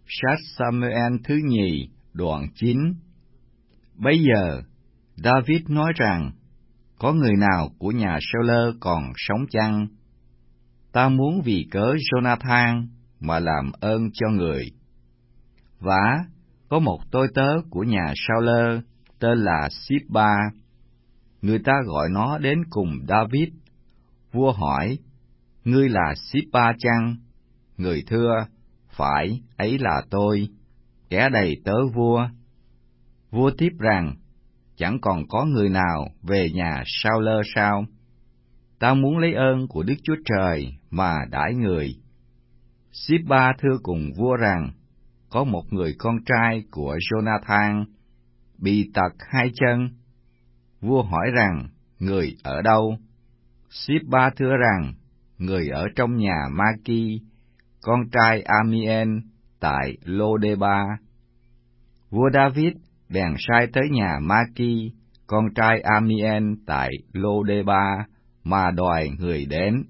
Sách Sa-mu-el thứ nhì, đoạn 9. Bấy giờ, David nói rằng, có người nào của nhà Sa-ulơ còn sống chăng? Ta muốn vì cớ Jonathan mà làm ơn cho người. Vả, có một tôi tớ của nhà Sa-ulơ tên là Síp-ba. Người ta gọi nó đến cùng David. Vua hỏi, ngươi là Síp-ba chăng? Người thưa, phải, ấy là tôi, kẻ đầy tớ vua. Vua tiếp rằng, chẳng còn có người nào về nhà Sa-ulơ sao? Ta muốn lấy ơn của Đức Chúa Trời mà đãi người. Síp-ba thưa cùng vua rằng, có một người con trai của Jonathan bị tật hai chân. Vua hỏi rằng, người ở đâu? Síp-ba thưa rằng, người ở trong nhà Ma-ki, con trai Amiel, tại Lô-đê-ba. Vua David bèn sai tới nhà Ma-ki, con trai Amiel, tại Lô-đê-ba, mà đòi người đến.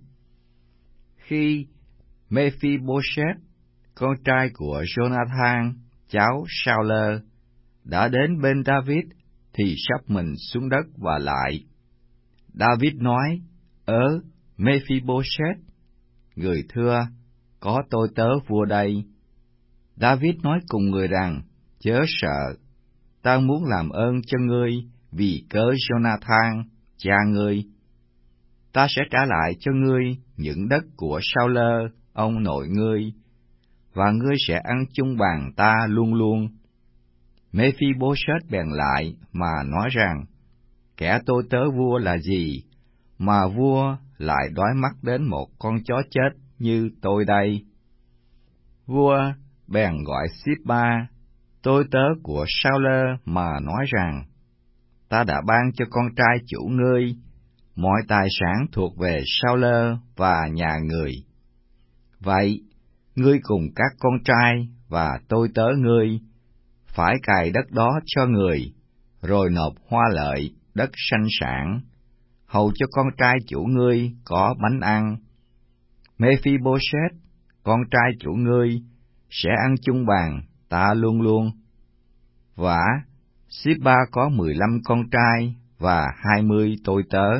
Khi Mê-phi-bô-sét, con trai của Jonathan, cháu Sa-ulơ, đã đến bên David, thì sắp mình xuống đất và lại. David nói, Mê-phi-bô-sét. Người thưa, có tôi tớ vua đây. David nói cùng người rằng, chớ sợ, ta muốn làm ơn cho ngươi vì cớ Jonathan, cha ngươi. Ta sẽ trả lại cho ngươi những đất của Sa-ulơ, ông nội ngươi, và ngươi sẽ ăn chung bàn ta luôn luôn. Mê-phi-bô-sét bèn lại mà nói rằng, kẻ tôi tớ vua là gì, mà vua lại đói mắt đến một con chó chết như tôi đây? Vua bèn gọi Síp-ba, tôi tớ của Sa-ulơ, mà nói rằng, ta đã ban cho con trai chủ ngươi mọi tài sản thuộc về Sa-ulơ và nhà người. Vậy, ngươi cùng các con trai và tôi tớ ngươi phải cày đất đó cho người, rồi nộp hoa lợi, đất sanh sản, hầu cho con trai chủ ngươi có bánh ăn. Mê-phi-bô-sét, con trai chủ ngươi, sẽ ăn chung bàn ta luôn luôn. Vả, Síp-ba có 15 con trai và 20 tôi tớ.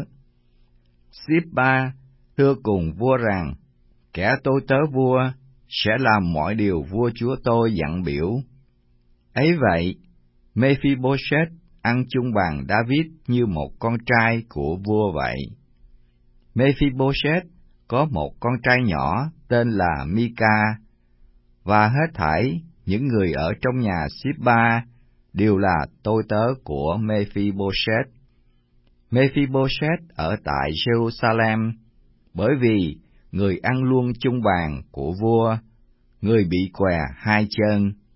Síp-ba thưa cùng vua rằng, kẻ tôi tớ vua sẽ làm mọi điều vua chúa tôi dặn biểu. Ấy vậy, Mê-phi-bô-sét ăn chung bàn David như một con trai của vua vậy. Mê-phi-bô-sét có một con trai nhỏ tên là Mi-ca, và hết thảy những người ở trong nhà Síp-ba đều là tôi tớ của Mê-phi-bô-sét. Mê-phi-bô-sét ở tại Jerusalem, bởi vì người ăn luôn chung bàn của vua, người bị què hai chân.